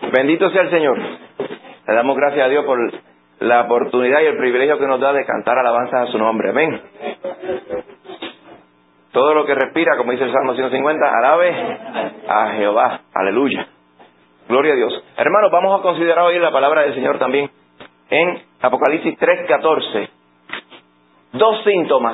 Bendito sea el Señor. Le damos gracias a Dios por la oportunidad y el privilegio que nos da de cantar alabanzas a su nombre. Amén. Todo lo que respira, como dice el Salmo 150, alabe a Jehová. Aleluya. Gloria a Dios. Hermanos, vamos a considerar hoy la palabra del Señor también en Apocalipsis 3:14. Dos síntomas.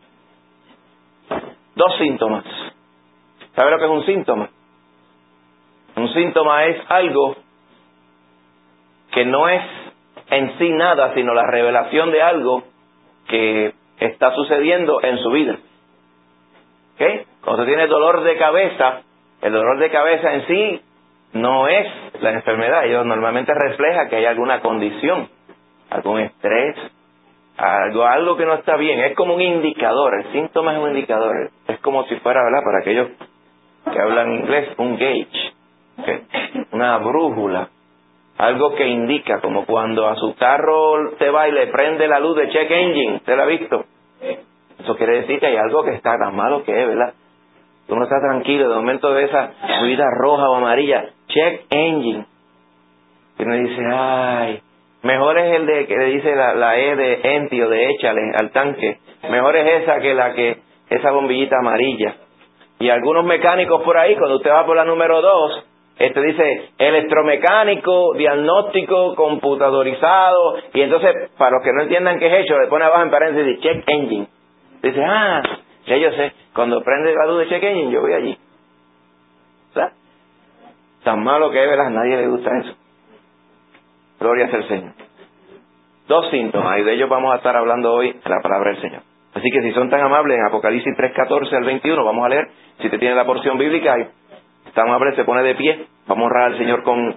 ¿Sabe lo que es un síntoma? Un síntoma es algo que no es en sí nada, sino la revelación de algo que está sucediendo en su vida. ¿Okay? Cuando se tiene dolor de cabeza, el dolor de cabeza en sí no es la enfermedad. Ellos normalmente refleja que hay alguna condición, algún estrés, algo que no está bien. Es como un indicador. El síntoma es un indicador. Es como si fuera, ¿verdad?, para aquellos que hablan inglés, un gauge, ¿okay?, una brújula. Algo que indica, como cuando a su carro se va y le prende la luz de check engine. ¿Usted la ha visto? Eso quiere decir que hay algo que está tan malo que es, ¿verdad? Uno está tranquilo, de momento de esa rueda roja o amarilla, check engine. Y uno dice, ay, mejor es el de que le dice la E de empty o de échale al tanque. Mejor es esa que esa bombillita amarilla. Y algunos mecánicos por ahí, cuando usted va por la número 2, dice electromecánico, diagnóstico, computadorizado, y entonces, para los que no entiendan qué es hecho, le pone abajo en paréntesis check engine. Dice, ya yo sé, cuando prende la luz de check engine, yo voy allí. ¿Sabes? Tan malo que es, ¿verdad? A nadie le gusta eso. Gloria sea el Señor. Dos síntomas, y de ellos vamos a estar hablando hoy en la palabra del Señor. Así que si son tan amables, en Apocalipsis 3:14 al 21, vamos a leer. Si te tiene la porción bíblica, tan amable, se pone de pie. Vamos a honrar al Señor con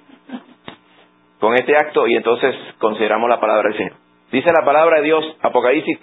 este acto, y entonces consideramos la palabra del Señor. Dice la palabra de Dios, Apocalipsis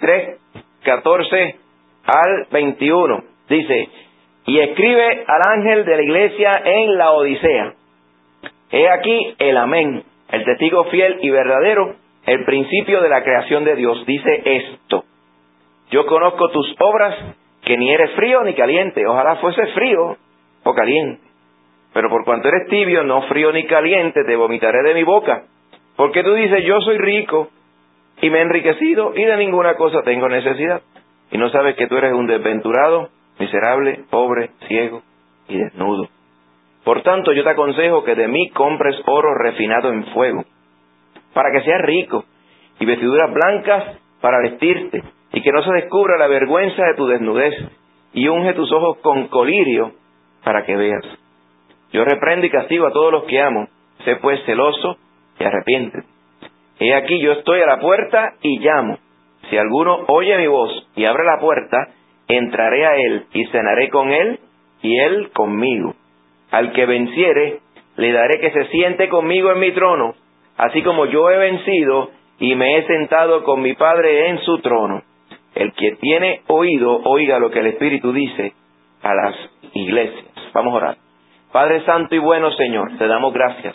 3:14 al 21. Dice, y escribe al ángel de la iglesia en la Odisea. He aquí el amén, el testigo fiel y verdadero, el principio de la creación de Dios. Dice esto: yo conozco tus obras, que ni eres frío ni caliente. Ojalá fuese frío o caliente. Pero por cuanto eres tibio, no frío ni caliente, te vomitaré de mi boca. Porque tú dices, yo soy rico y me he enriquecido y de ninguna cosa tengo necesidad. Y no sabes que tú eres un desventurado, miserable, pobre, ciego y desnudo. Por tanto, yo te aconsejo que de mí compres oro refinado en fuego, para que seas rico, y vestiduras blancas para vestirte, y que no se descubra la vergüenza de tu desnudez, y unge tus ojos con colirio para que veas. Yo reprendo y castigo a todos los que amo. Sé pues celoso y arrepiéntete. He aquí yo estoy a la puerta y llamo. Si alguno oye mi voz y abre la puerta, entraré a él y cenaré con él y él conmigo. Al que venciere, le daré que se siente conmigo en mi trono, así como yo he vencido y me he sentado con mi Padre en su trono. El que tiene oído, oiga lo que el Espíritu dice a las iglesias. Vamos a orar. Padre Santo y bueno, Señor, te damos gracias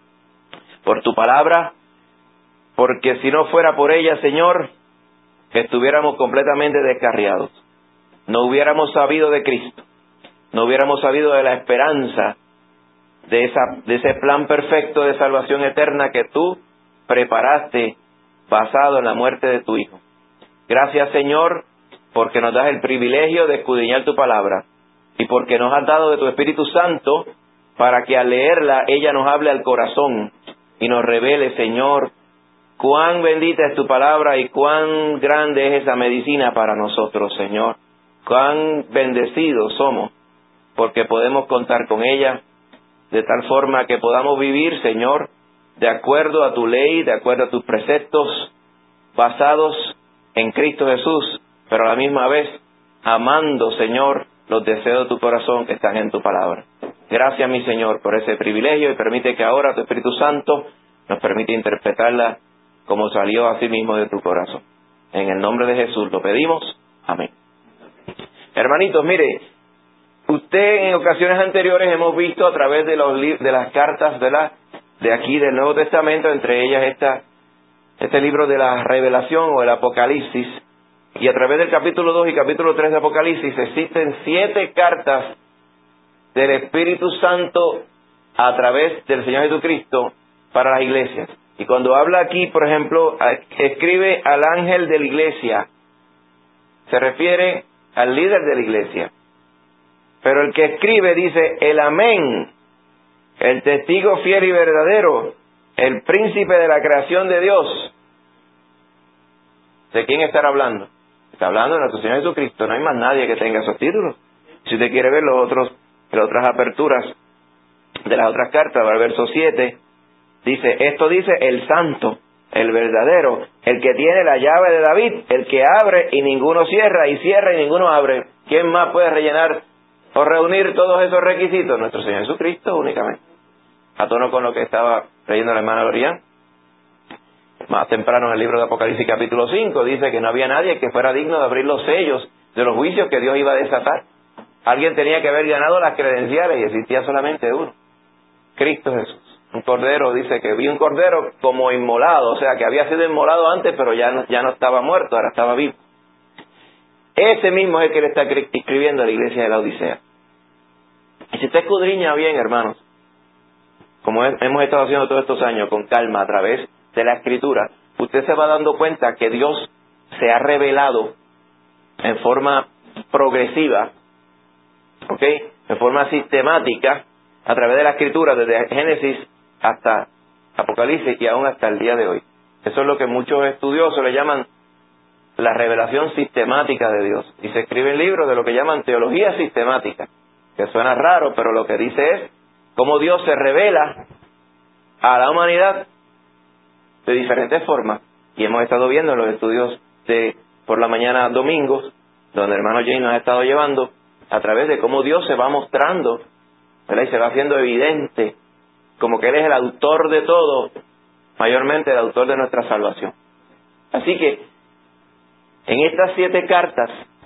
por tu palabra, porque si no fuera por ella, Señor, estuviéramos completamente descarriados. No hubiéramos sabido de Cristo, no hubiéramos sabido de la esperanza de ese plan perfecto de salvación eterna que tú preparaste basado en la muerte de tu Hijo. Gracias, Señor, porque nos das el privilegio de escudriñar tu palabra y porque nos has dado de tu Espíritu Santo para que al leerla ella nos hable al corazón y nos revele, Señor, cuán bendita es tu palabra y cuán grande es esa medicina para nosotros, Señor. Cuán bendecidos somos porque podemos contar con ella de tal forma que podamos vivir, Señor, de acuerdo a tu ley, de acuerdo a tus preceptos, basados en Cristo Jesús, pero a la misma vez amando, Señor, los deseos de tu corazón que están en tu palabra. Gracias, mi Señor, por ese privilegio, y permite que ahora tu Espíritu Santo nos permita interpretarla como salió así mismo de tu corazón. En el nombre de Jesús lo pedimos. Amén. Hermanitos, mire, usted en ocasiones anteriores hemos visto a través de las cartas de aquí del Nuevo Testamento, entre ellas este libro de la Revelación o el Apocalipsis, y a través del capítulo 2 y capítulo 3 de Apocalipsis existen 7 cartas del Espíritu Santo a través del Señor Jesucristo para las iglesias. Y cuando habla aquí, por ejemplo, escribe al ángel de la iglesia, se refiere al líder de la iglesia. Pero el que escribe dice el amén, el testigo fiel y verdadero, el príncipe de la creación de Dios. ¿De quién estará hablando? Está hablando de nuestro Señor Jesucristo. No hay más nadie que tenga esos títulos. Si usted quiere ver las otras aperturas de las otras cartas, va al verso 7, dice, esto dice el santo, el verdadero, el que tiene la llave de David, el que abre y ninguno cierra, y cierra y ninguno abre. ¿Quién más puede rellenar o reunir todos esos requisitos? Nuestro Señor Jesucristo únicamente. A tono con lo que estaba leyendo la hermana Lorian. Más temprano en el libro de Apocalipsis capítulo 5 dice que no había nadie que fuera digno de abrir los sellos de los juicios que Dios iba a desatar. Alguien tenía que haber ganado las credenciales y existía solamente uno, Cristo Jesús. Un cordero, dice que vi un cordero como inmolado, o sea que había sido inmolado antes pero ya no estaba muerto, ahora estaba vivo. Ese mismo es el que le está escribiendo a la iglesia de la Odisea. Y si usted escudriña bien, hermanos, como hemos estado haciendo todos estos años con calma a través de la Escritura, usted se va dando cuenta que Dios se ha revelado en forma progresiva, ¿ok?, en forma sistemática, a través de la Escritura, desde Génesis hasta Apocalipsis y aún hasta el día de hoy. Eso es lo que muchos estudiosos le llaman la revelación sistemática de Dios. Y se escriben libros de lo que llaman teología sistemática, que suena raro, pero lo que dice es cómo Dios se revela a la humanidad de diferentes formas. Y hemos estado viendo en los estudios de por la mañana domingos, donde el hermano James nos ha estado llevando a través de cómo Dios se va mostrando, ¿verdad?, y se va haciendo evidente, como que Él es el autor de todo, mayormente el autor de nuestra salvación. Así que en estas 7 cartas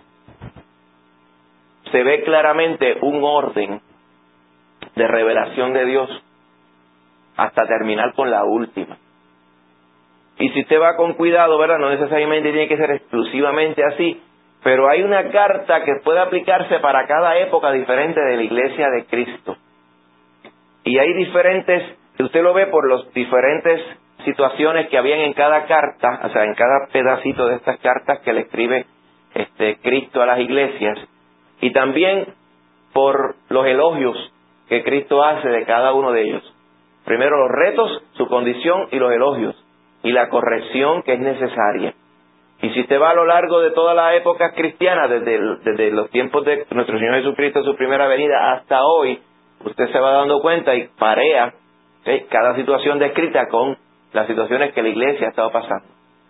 se ve claramente un orden de revelación de Dios hasta terminar con la última. Y si usted va con cuidado, ¿verdad?, no necesariamente tiene que ser exclusivamente así, pero hay una carta que puede aplicarse para cada época diferente de la iglesia de Cristo. Y hay diferentes, usted lo ve por las diferentes situaciones que habían en cada carta, o sea, en cada pedacito de estas cartas que le escribe Cristo a las iglesias, y también por los elogios que Cristo hace de cada uno de ellos. Primero los retos, su condición y los elogios, y la corrección que es necesaria. Y si usted va a lo largo de todas las épocas cristianas, desde los tiempos de nuestro Señor Jesucristo, su primera venida, hasta hoy, usted se va dando cuenta y parea cada situación descrita con las situaciones que la iglesia ha estado pasando.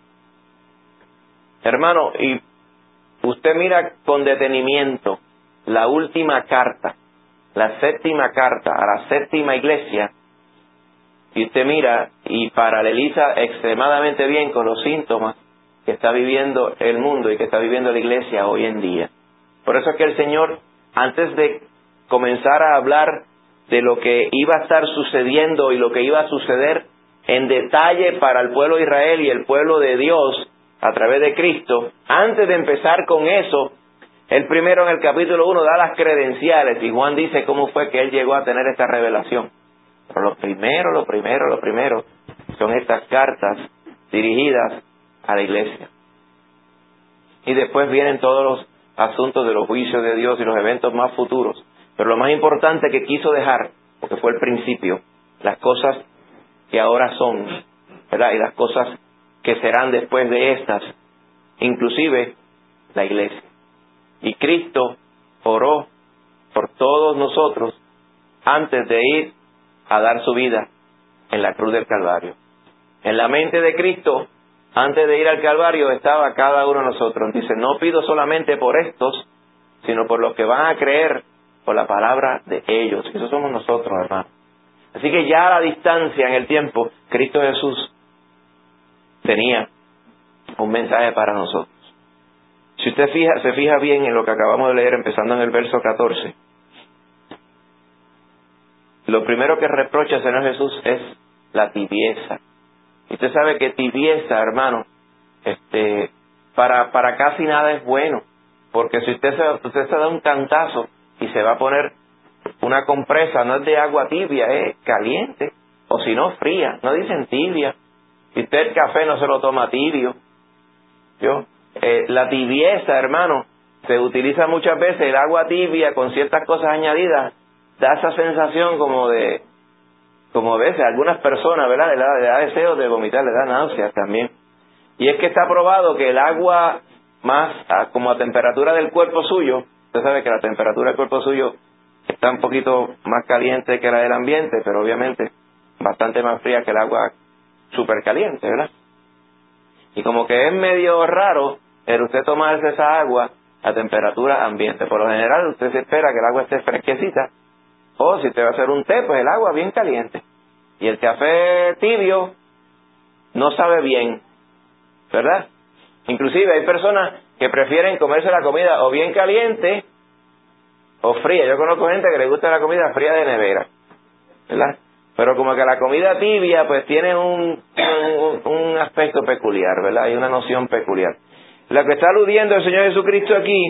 Hermano, y usted mira con detenimiento la última carta, la 7ª carta a la 7ª iglesia, y usted mira y paraleliza extremadamente bien con los síntomas que está viviendo el mundo y que está viviendo la iglesia hoy en día. Por eso es que el Señor, antes de comenzar a hablar de lo que iba a estar sucediendo y lo que iba a suceder en detalle para el pueblo de Israel y el pueblo de Dios a través de Cristo, antes de empezar con eso, él primero en el capítulo 1 da las credenciales, y Juan dice cómo fue que él llegó a tener esta revelación. Pero lo primero son estas cartas dirigidas a la iglesia. Y después vienen todos los asuntos de los juicios de Dios y los eventos más futuros. Pero lo más importante que quiso dejar, porque fue el principio, las cosas que ahora son, ¿verdad?, y las cosas que serán después de estas, inclusive la iglesia. Y Cristo oró por todos nosotros antes de ir a dar su vida en la cruz del Calvario. En la mente de Cristo, antes de ir al Calvario, estaba cada uno de nosotros. Dice, no pido solamente por estos, sino por los que van a creer por la palabra de ellos. Eso somos nosotros, hermano. Así que ya a la distancia en el tiempo, Cristo Jesús tenía un mensaje para nosotros. Si usted se fija bien en lo que acabamos de leer, empezando en el verso 14, lo primero que reprocha el Señor Jesús es la tibieza. Y usted sabe que tibieza, hermano, para casi nada es bueno. Porque si usted se da un cantazo y se va a poner una compresa no es de agua tibia, es caliente, o si no fría, no dicen tibia. Si usted el café no se lo toma tibio, la tibieza, hermano, se utiliza muchas veces el agua tibia con ciertas cosas añadidas, da esa sensación como a veces a algunas personas, ¿verdad? Le da deseo de vomitar, le da náuseas también. Y es que está probado que el agua más como a temperatura del cuerpo suyo, usted sabe que la temperatura del cuerpo suyo está un poquito más caliente que la del ambiente, pero obviamente bastante más fría que el agua súper caliente, ¿verdad? Y como que es medio raro el usted tomarse esa agua a temperatura ambiente. Por lo general usted se espera que el agua esté fresquecita, o si usted va a hacer un té, pues el agua bien caliente. Y el café tibio no sabe bien, ¿verdad? Inclusive hay personas que prefieren comerse la comida o bien caliente o fría. Yo conozco gente que le gusta la comida fría de nevera, ¿verdad? Pero como que la comida tibia pues tiene un aspecto peculiar, ¿verdad? Hay una noción peculiar. Lo que está aludiendo el Señor Jesucristo aquí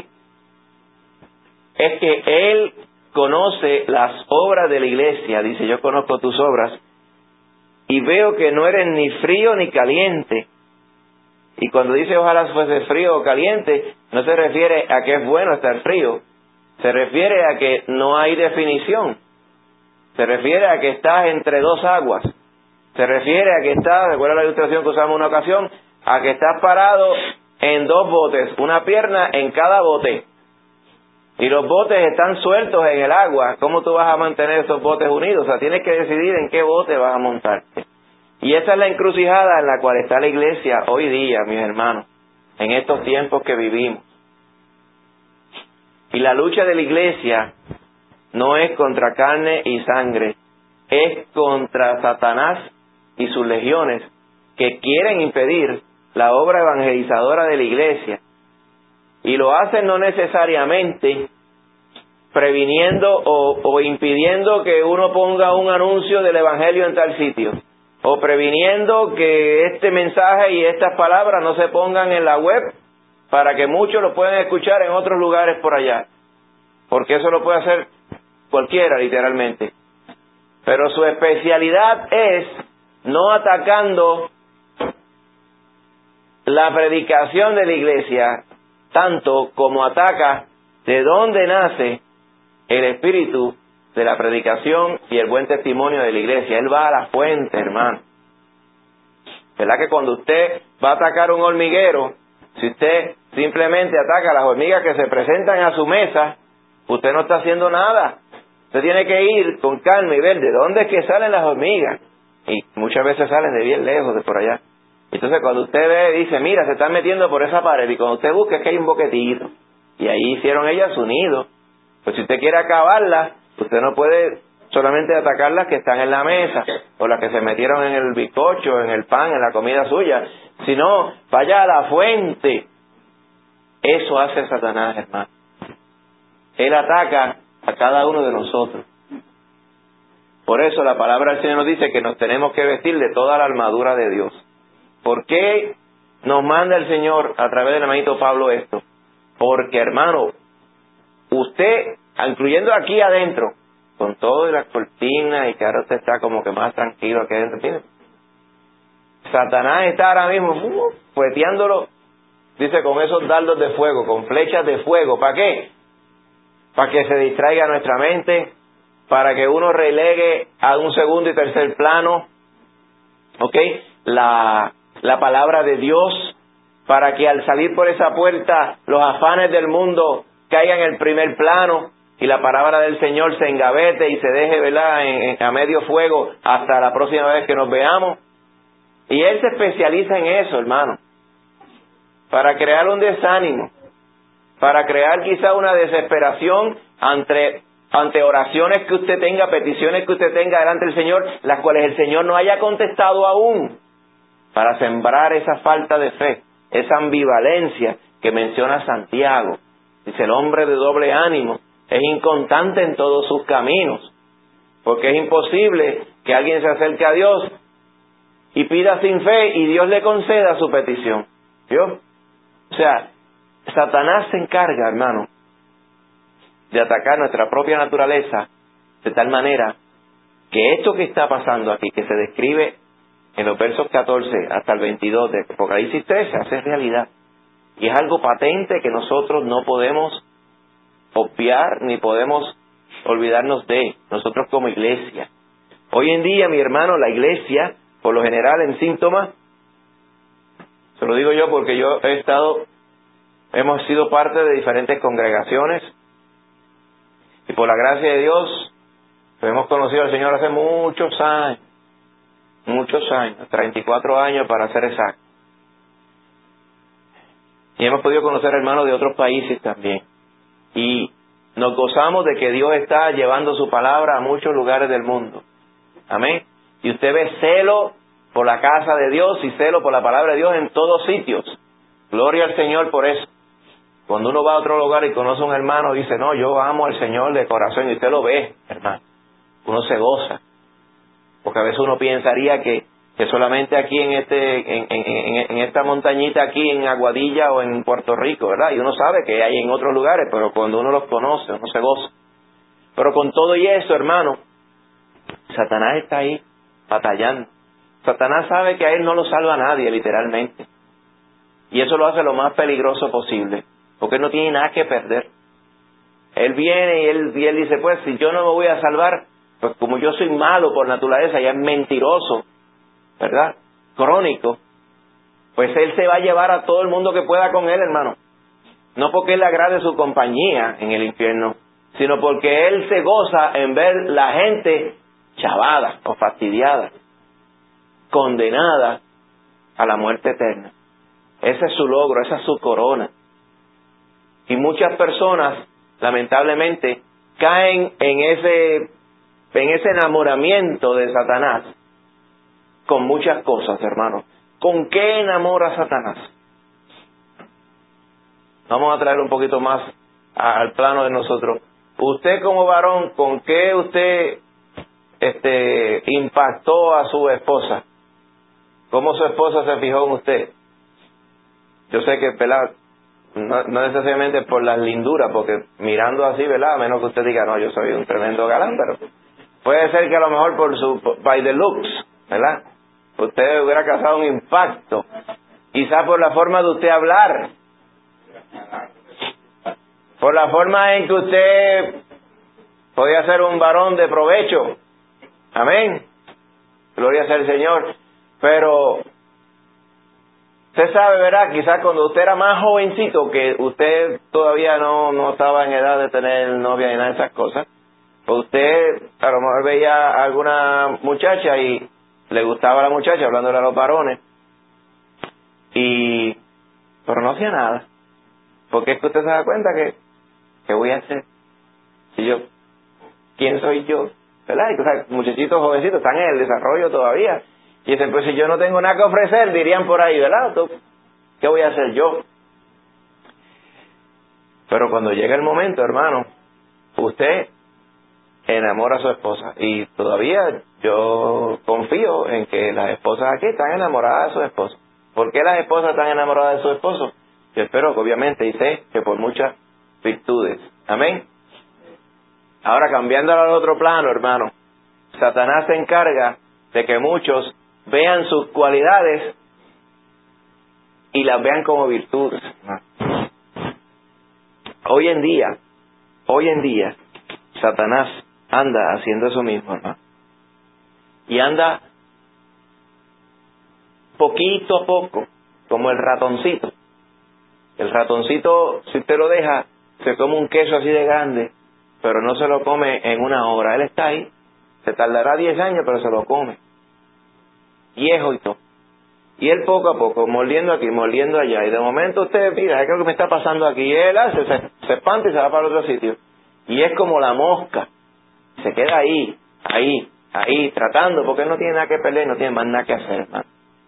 es que Él conoce las obras de la iglesia. Dice, yo conozco tus obras y veo que no eres ni frío ni caliente. Y cuando dice ojalá fuese frío o caliente, no se refiere a que es bueno estar frío, se refiere a que no hay definición, se refiere a que estás entre dos aguas, se refiere a que estás, recuerda la ilustración que usamos una ocasión, a que estás parado en dos botes, una pierna en cada bote, y los botes están sueltos en el agua. ¿Cómo tú vas a mantener esos botes unidos? O sea, tienes que decidir en qué bote vas a montarte. Y esa es la encrucijada en la cual está la iglesia hoy día, mis hermanos, en estos tiempos que vivimos. Y la lucha de la iglesia no es contra carne y sangre, es contra Satanás y sus legiones que quieren impedir la obra evangelizadora de la iglesia. Y lo hacen no necesariamente previniendo o impidiendo que uno ponga un anuncio del evangelio en tal sitio, o previniendo que este mensaje y estas palabras no se pongan en la web para que muchos lo puedan escuchar en otros lugares por allá, porque eso lo puede hacer cualquiera literalmente. Pero su especialidad es no atacando la predicación de la iglesia tanto como ataca de dónde nace el espíritu de la predicación y el buen testimonio de la iglesia. Él va a la fuente, hermano. ¿Verdad que cuando usted va a atacar un hormiguero, si usted simplemente ataca a las hormigas que se presentan a su mesa, usted no está haciendo nada? Usted tiene que ir con calma y ver de dónde es que salen las hormigas. Y muchas veces salen de bien lejos, de por allá. Entonces cuando usted ve, dice, mira, se están metiendo por esa pared. Y cuando usted busca es que hay un boquetito. Y ahí hicieron ellas su nido. Pues si usted quiere acabarlas, usted no puede solamente atacar las que están en la mesa, o las que se metieron en el bizcocho, en el pan, en la comida suya, sino vaya a la fuente. Eso hace Satanás, hermano. Él ataca a cada uno de nosotros. Por eso la palabra del Señor nos dice que nos tenemos que vestir de toda la armadura de Dios. ¿Por qué nos manda el Señor a través del hermanito Pablo esto? Porque, hermano, usted, incluyendo aquí adentro, con todo y las cortinas y que ahora usted está como que más tranquilo aquí adentro, ¿tiene? Satanás está ahora mismo fueteándolo, dice, con esos dardos de fuego, con flechas de fuego. ¿Para qué? Para que se distraiga nuestra mente, para que uno relegue a un segundo y tercer plano, ¿ok? La palabra de Dios, para que al salir por esa puerta los afanes del mundo caigan en el primer plano y la palabra del Señor se engavete y se deje, ¿verdad?, a medio fuego hasta la próxima vez que nos veamos. Y Él se especializa en eso, hermano, para crear un desánimo, para crear quizá una desesperación ante oraciones que usted tenga, peticiones que usted tenga delante del Señor, las cuales el Señor no haya contestado aún, para sembrar esa falta de fe, esa ambivalencia que menciona Santiago. Dice, el hombre de doble ánimo es inconstante en todos sus caminos, porque es imposible que alguien se acerque a Dios y pida sin fe y Dios le conceda su petición. ¿Vio? O sea, Satanás se encarga, hermano, de atacar nuestra propia naturaleza De tal manera que esto que está pasando aquí, que se describe en los versos 14 hasta el 22 de Apocalipsis 3, se hace realidad. Y es algo patente que nosotros no podemos obviar ni podemos olvidarnos de nosotros como iglesia. Hoy en día, mi hermano, la iglesia, por lo general en síntomas, se lo digo yo porque yo hemos sido parte de diferentes congregaciones y por la gracia de Dios hemos conocido al Señor hace muchos años, 34 años para ser exacto. Y hemos podido conocer hermanos de otros países también. Y nos gozamos de que Dios está llevando su palabra a muchos lugares del mundo. Amén. Y usted ve celo por la casa de Dios y celo por la palabra de Dios en todos sitios. Gloria al Señor por eso. Cuando uno va a otro lugar y conoce a un hermano, dice, no, yo amo al Señor de corazón. Y usted lo ve, hermano. Uno se goza. Porque a veces uno pensaría que solamente aquí en esta montañita aquí en Aguadilla o en Puerto Rico, ¿verdad? Y uno sabe que hay en otros lugares, pero cuando uno los conoce, uno se goza. Pero con todo y eso, hermano, Satanás está ahí batallando. Satanás sabe que a él no lo salva nadie, literalmente. Y eso lo hace lo más peligroso posible, porque él no tiene nada que perder. Él viene y él dice, pues si yo no me voy a salvar, pues como yo soy malo por naturaleza, ya es mentiroso, ¿verdad? Crónico, pues él se va a llevar a todo el mundo que pueda con él, hermano. No porque él le agrade su compañía en el infierno, sino porque él se goza en ver la gente chavada o fastidiada, condenada a la muerte eterna. Ese es su logro, esa es su corona. Y muchas personas, lamentablemente, caen en ese enamoramiento de Satanás con muchas cosas, hermano. ¿Con qué enamora Satanás? Vamos a traer un poquito más al plano de nosotros. Usted como varón, ¿con qué usted impactó a su esposa? ¿Cómo su esposa se fijó en usted? Yo sé que, ¿verdad? No necesariamente por las linduras, porque mirando así, ¿verdad? A menos que usted diga, no, yo soy un tremendo galán, pero puede ser que a lo mejor by the looks, ¿verdad? Usted hubiera causado un impacto. Quizá por la forma de usted hablar, por la forma en que usted podía ser un varón de provecho. Amén. Gloria sea al Señor. Pero usted sabe, ¿verdad? Quizás cuando usted era más jovencito, que usted todavía no estaba en edad de tener novia ni nada de esas cosas, pues usted a lo mejor veía a alguna muchacha y le gustaba a la muchacha, hablándole a los varones, pero no hacía nada. Porque es que usted se da cuenta que, ¿qué voy a hacer? ¿Quién soy yo? ¿Verdad? Y, o sea, muchachitos jovencitos están en el desarrollo todavía. Y dicen, pues si yo no tengo nada que ofrecer, dirían por ahí, ¿verdad? ¿Qué voy a hacer yo? Pero cuando llega el momento, hermano, usted enamora a su esposa. Y todavía yo confío en que las esposas aquí están enamoradas de su esposo. ¿Por qué las esposas están enamoradas de su esposo? Yo espero que obviamente, y sé que por muchas virtudes. Amén. Ahora, cambiando al otro plano, hermano, Satanás se encarga de que muchos vean sus cualidades y las vean como virtudes. Hoy en día, Satanás anda haciendo eso mismo, ¿no? Y anda poquito a poco, como el ratoncito. El ratoncito, si usted lo deja, se come un queso así de grande, pero no se lo come en una hora. Él está ahí, se tardará 10 años, pero se lo come. Viejo y todo. Y él poco a poco, mordiendo aquí, mordiendo allá. Y de momento usted, mira, ¿qué es lo que me está pasando aquí? Y él se espanta y se va para otro sitio. Y es como la mosca. Se queda ahí, tratando, porque él no tiene nada que perder, no tiene más nada que hacer, hermano.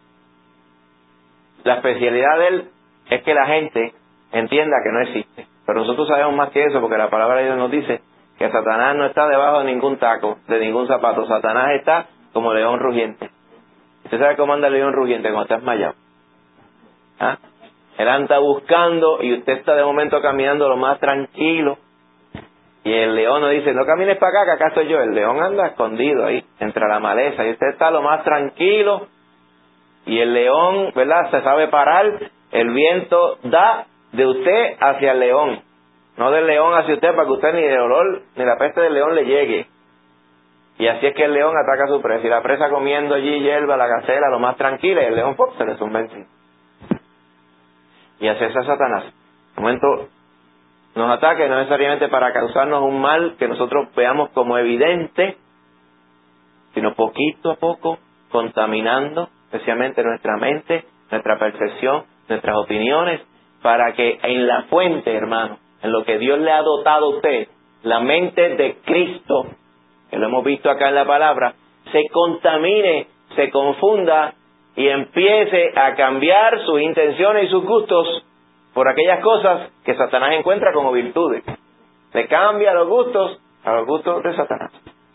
La especialidad de él es que la gente entienda que no existe. Pero nosotros sabemos más que eso, porque la palabra de Dios nos dice que Satanás no está debajo de ningún taco, de ningún zapato. Satanás está como león rugiente. ¿Usted sabe cómo anda el león rugiente cuando está desmayado? ¿Ah? Él anda buscando y usted está de momento caminando lo más tranquilo. Y el león nos dice, no camines para acá, que acá estoy yo. El león anda escondido ahí, entre la maleza. Y usted está lo más tranquilo. Y el león, ¿verdad?, se sabe parar. El viento da de usted hacia el león. No del león hacia usted, para que usted ni el olor ni la peste del león le llegue. Y así es que el león ataca a su presa. Y la presa comiendo allí hierba, la gacela, lo más tranquila. Y el león, ¡pum!, se le zumba encima. Y así es a Satanás. En un momento nos ataca, no necesariamente para causarnos un mal que nosotros veamos como evidente, sino poquito a poco, contaminando especialmente nuestra mente, nuestra percepción, nuestras opiniones, para que en la fuente, hermano, en lo que Dios le ha dotado a usted, la mente de Cristo, que lo hemos visto acá en la palabra, se contamine, se confunda y empiece a cambiar sus intenciones y sus gustos por aquellas cosas que Satanás encuentra como virtudes. Le cambia los gustos a los gustos de Satanás.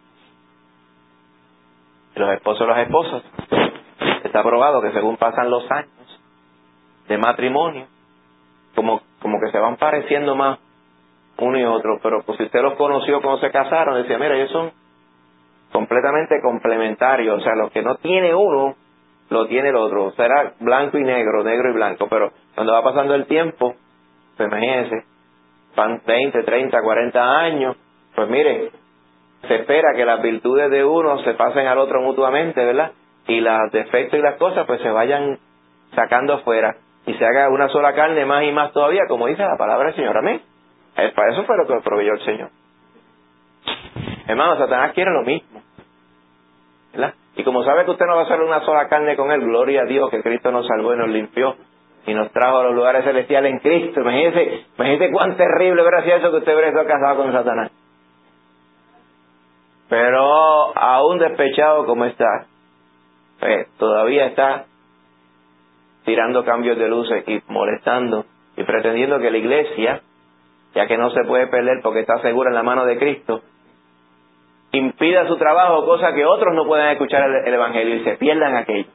Y los esposos, las esposas, está probado que según pasan los años de matrimonio, como que se van pareciendo más uno y otro, pero pues si usted los conoció cuando se casaron, decía, mira, ellos son completamente complementarios, o sea, lo que no tiene uno, lo tiene el otro. Será blanco y negro, negro y blanco, pero cuando va pasando el tiempo, pues imagínense, van 20, 30, 40 años, pues mire, se espera que las virtudes de uno se pasen al otro mutuamente, ¿verdad? Y los defectos y las cosas pues se vayan sacando afuera y se haga una sola carne más y más todavía, como dice la palabra del Señor. Amén. Para eso fue lo que proveyó el Señor. Hermano, Satanás quiere lo mismo, ¿verdad? Y como sabe que usted no va a hacer una sola carne con él, gloria a Dios que Cristo nos salvó y nos limpió y nos trajo a los lugares celestiales en Cristo. Imagínese cuán terrible hubiera sido eso, que usted hubiera estado casado con Satanás. Pero aún despechado como está, todavía está tirando cambios de luces y molestando y pretendiendo que la iglesia, ya que no se puede perder porque está segura en la mano de Cristo, impida su trabajo, cosa que otros no puedan escuchar el Evangelio y se pierdan aquello.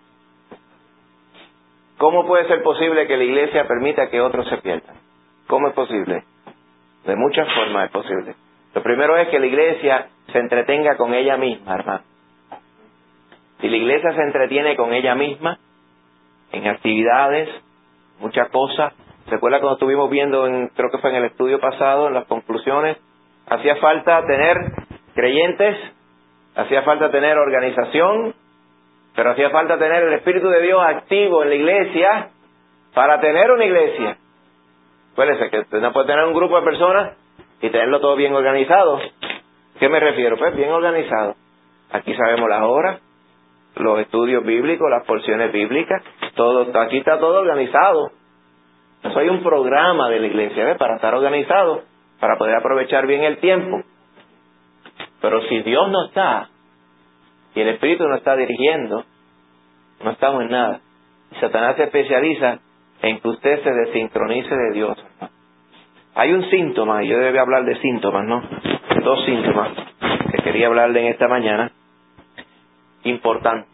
¿Cómo puede ser posible que la iglesia permita que otros se pierdan? ¿Cómo es posible? De muchas formas es posible. Lo primero es que la iglesia se entretenga con ella misma, hermano. Si la iglesia se entretiene con ella misma, en actividades, muchas cosas. ¿Recuerda cuando estuvimos viendo, creo que fue en el estudio pasado, en las conclusiones? Hacía falta tener creyentes, hacía falta tener organización, pero hacía falta tener el Espíritu de Dios activo en la iglesia para tener una iglesia. Acuérdese que usted no puede tener un grupo de personas y tenerlo todo bien organizado. ¿A qué me refiero? Pues bien organizado. Aquí sabemos las horas, los estudios bíblicos, las porciones bíblicas, todo, aquí está todo organizado. Eso hay un programa de la iglesia, ¿ves? Para estar organizado, para poder aprovechar bien el tiempo. Pero si Dios no está, y el Espíritu no está dirigiendo, no estamos en nada. Y Satanás se especializa en que usted se desincronice de Dios. Hay un síntoma, y yo debo hablar de síntomas, ¿no? 2 síntomas que quería hablarle en esta mañana, importantes.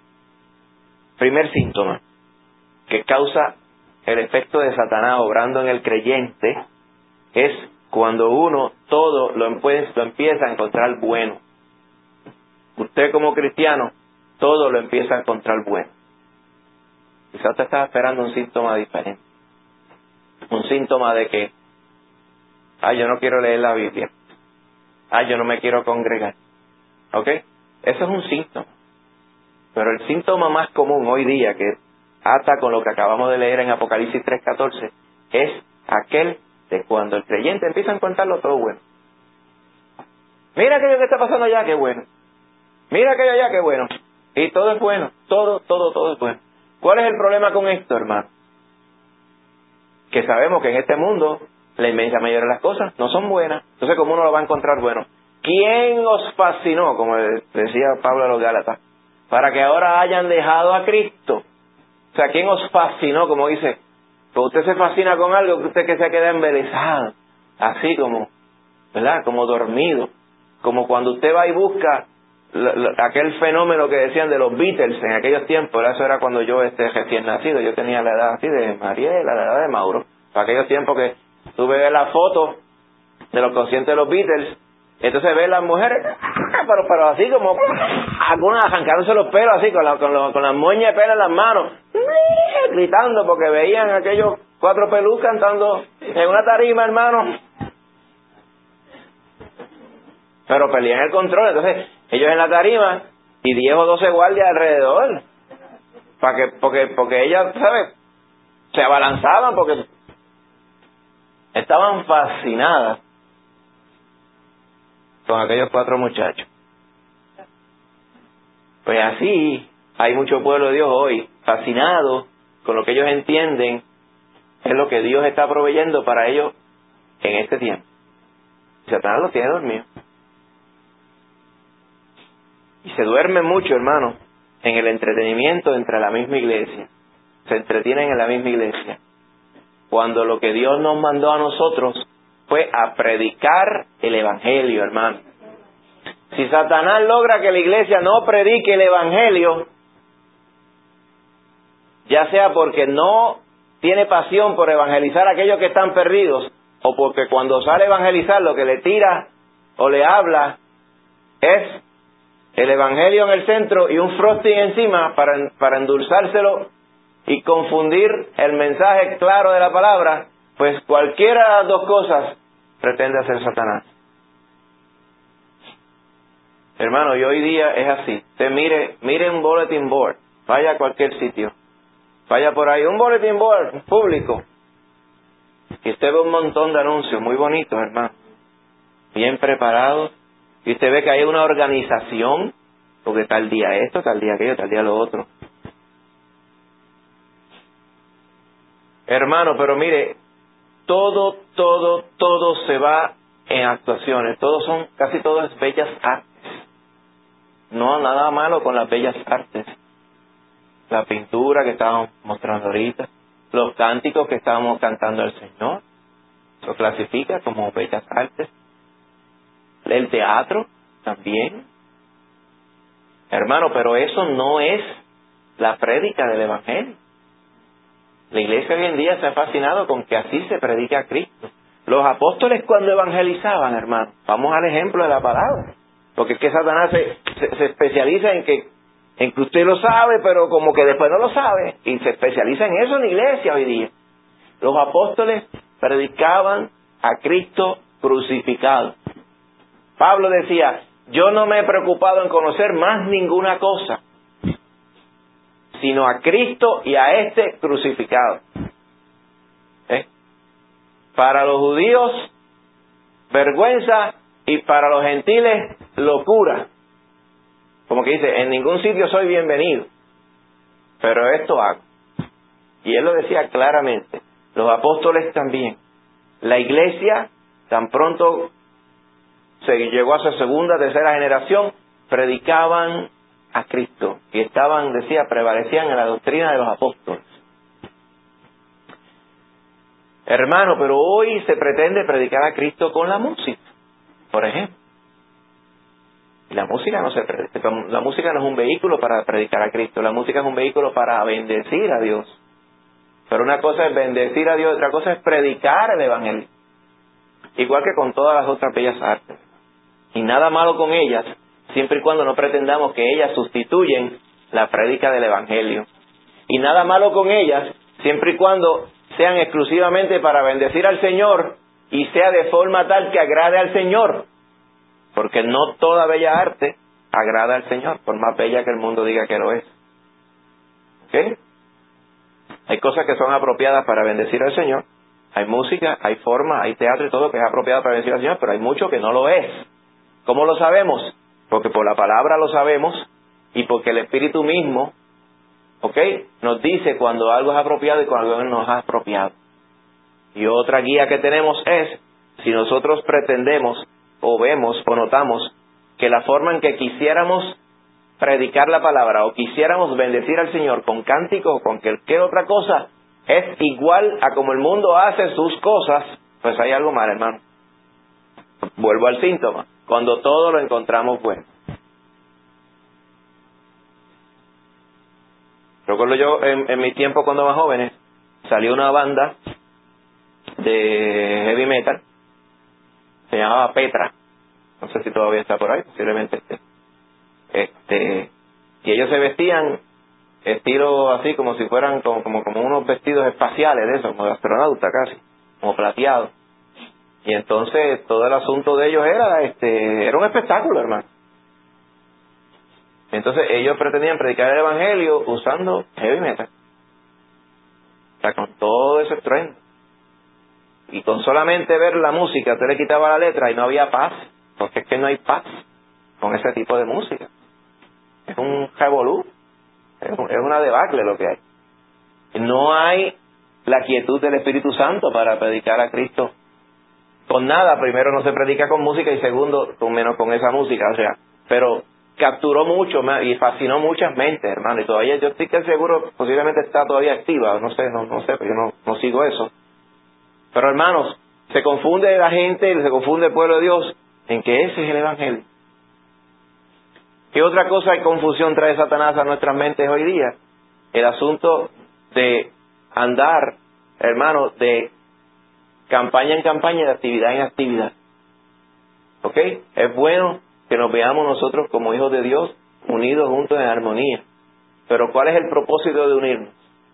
Primer síntoma, que causa el efecto de Satanás obrando en el creyente, es cuando uno todo lo empieza a encontrar bueno. Usted como cristiano, todo lo empieza a encontrar bueno. Quizás usted estaba esperando un síntoma diferente. Un síntoma de que, yo no quiero leer la Biblia. Yo no me quiero congregar. ¿Ok? Eso es un síntoma. Pero el síntoma más común hoy día, que ata con lo que acabamos de leer en Apocalipsis 3:14, es aquel de cuando el creyente empieza a encontrarlo todo bueno. Mira aquello que está pasando allá, qué bueno. Mira aquello allá, qué bueno. Y todo es bueno. Todo es bueno. ¿Cuál es el problema con esto, hermano? Que sabemos que en este mundo la inmensa mayoría de las cosas no son buenas. Entonces, ¿cómo uno lo va a encontrar bueno? ¿Quién os fascinó, como decía Pablo a los Gálatas, para que ahora hayan dejado a Cristo? O sea, ¿quién os fascinó? Como dice, pues usted se fascina con algo que usted que se queda embelesado, así como, ¿verdad? Como dormido. Como cuando usted va y busca aquel fenómeno que decían de los Beatles en aquellos tiempos. Eso era cuando yo recién nacido. Yo tenía la edad así de Mariela, la edad de Mauro. Para aquellos tiempos que tú ves la foto de los conciertos de los Beatles. Entonces ven las mujeres, pero así como algunas arrancándose los pelos así, con las moñas de pelo en las manos, gritando porque veían aquellos 4 pelús cantando en una tarima, hermano. Pero pelean el control. Entonces ellos en la tarima y 10 o 12 guardias alrededor, porque ellas, ¿sabes?, se abalanzaban porque estaban fascinadas con aquellos 4 muchachos. Pues así hay mucho pueblo de Dios hoy fascinado con lo que ellos entienden es lo que Dios está proveyendo para ellos en este tiempo. Satanás los tiene dormidos. Y se duerme mucho, hermano, en el entretenimiento entre la misma iglesia. Se entretienen en la misma iglesia. Cuando lo que Dios nos mandó a nosotros fue a predicar el Evangelio, hermano. Si Satanás logra que la iglesia no predique el Evangelio, ya sea porque no tiene pasión por evangelizar a aquellos que están perdidos, o porque cuando sale a evangelizar lo que le tira o le habla es el Evangelio en el centro y un frosting encima para endulzárselo y confundir el mensaje claro de la palabra, pues cualquiera de las dos cosas pretende hacer Satanás. Hermano, y hoy día es así. Usted mire un bulletin board, vaya a cualquier sitio, vaya por ahí, un bulletin board público, y usted ve un montón de anuncios muy bonitos, hermano, bien preparados, y usted ve que hay una organización, porque tal día esto, tal día aquello, tal día lo otro. Hermano, pero mire, todo se va en actuaciones, casi todo es bellas artes. No, nada malo con las bellas artes. La pintura que estábamos mostrando ahorita, los cánticos que estábamos cantando al Señor, lo clasifica como bellas artes. El teatro también. Hermano, pero eso no es la prédica del Evangelio. La iglesia hoy en día se ha fascinado con que así se predica a Cristo. Los apóstoles cuando evangelizaban, hermano, vamos al ejemplo de la palabra. Porque es que Satanás se especializa en que usted lo sabe, pero como que después no lo sabe. Y se especializa en eso en la iglesia hoy día. Los apóstoles predicaban a Cristo crucificado. Pablo decía, yo no me he preocupado en conocer más ninguna cosa, sino a Cristo y a este crucificado. Para los judíos, vergüenza, y para los gentiles, locura. Como que dice, en ningún sitio soy bienvenido, pero esto hago. Y él lo decía claramente. Los apóstoles también. La iglesia, tan pronto se llegó a su segunda, tercera generación, predicaban a Cristo y prevalecían en la doctrina de los apóstoles. Hermano, pero hoy se pretende predicar a Cristo con la música, por ejemplo. Y la música no es un vehículo para predicar a Cristo, la música es un vehículo para bendecir a Dios. Pero una cosa es bendecir a Dios, otra cosa es predicar el Evangelio. Igual que con todas las otras bellas artes. Y nada malo con ellas, siempre y cuando no pretendamos que ellas sustituyen la prédica del Evangelio. Y nada malo con ellas, siempre y cuando sean exclusivamente para bendecir al Señor y sea de forma tal que agrade al Señor. Porque no toda bella arte agrada al Señor, por más bella que el mundo diga que lo es. ¿Ok? Hay cosas que son apropiadas para bendecir al Señor. Hay música, hay forma, hay teatro y todo que es apropiado para bendecir al Señor, pero hay mucho que no lo es. ¿Cómo lo sabemos? Porque por la palabra lo sabemos y porque el Espíritu mismo, nos dice cuando algo es apropiado y cuando algo no es apropiado. Y otra guía que tenemos es, si nosotros pretendemos o vemos o notamos que la forma en que quisiéramos predicar la palabra o quisiéramos bendecir al Señor con cántico o con cualquier otra cosa es igual a como el mundo hace sus cosas, pues hay algo mal, hermano. Vuelvo al síntoma, cuando todo lo encontramos bueno. Recuerdo yo en mi tiempo cuando más jóvenes, salió una banda de heavy metal se llamaba Petra. No sé si todavía está por ahí, posiblemente esté. Y ellos se vestían estilo así, como si fueran como unos vestidos espaciales de eso, como de astronauta casi, como plateados. Y entonces todo el asunto de ellos era un espectáculo, hermano. Entonces ellos pretendían predicar el evangelio usando heavy metal. O sea, con todo ese estruendo. Y con solamente ver la música, usted le quitaba la letra y no había paz, porque es que no hay paz con ese tipo de música. Es un revolú, es una debacle lo que hay. No hay la quietud del Espíritu Santo para predicar a Cristo con nada. Primero, no se predica con música, y segundo, con menos con esa música. O sea, pero capturó mucho y fascinó muchas mentes, hermano, y todavía yo estoy que seguro posiblemente está todavía activa. No sé, pero yo no sigo eso. Pero hermanos, se confunde la gente, se confunde el pueblo de Dios en que ese es el evangelio. ¿Qué otra cosa de confusión trae Satanás a nuestras mentes hoy día? El asunto de andar, hermanos, de campaña en campaña, de actividad en actividad. ¿Ok? Es bueno que nos veamos nosotros como hijos de Dios, unidos juntos en armonía. Pero ¿cuál es el propósito de unirnos?